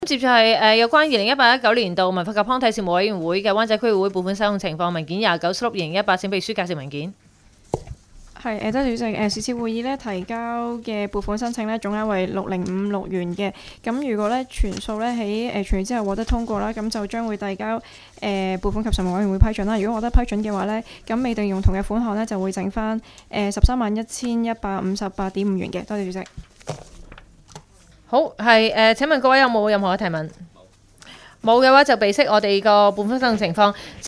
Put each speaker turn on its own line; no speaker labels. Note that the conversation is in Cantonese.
接住係有關2018-19年度文化及康體事務委員會嘅灣仔區議會撥款使用情況文件29/2018，請秘書介紹文件。
係多謝主席。是次會議咧提交嘅撥款申請咧總額為6056元嘅。咁如果咧全數咧喺全月之後獲得通過啦，咁就將會遞交撥款及財務委員會批准啦。如果獲得批准嘅話咧，咁未定用途嘅款項咧就會剩翻131158.585元嘅。多謝主席。
好，係請問各位有冇任何嘅提問？冇嘅話就備悉我哋個撥款使用情況。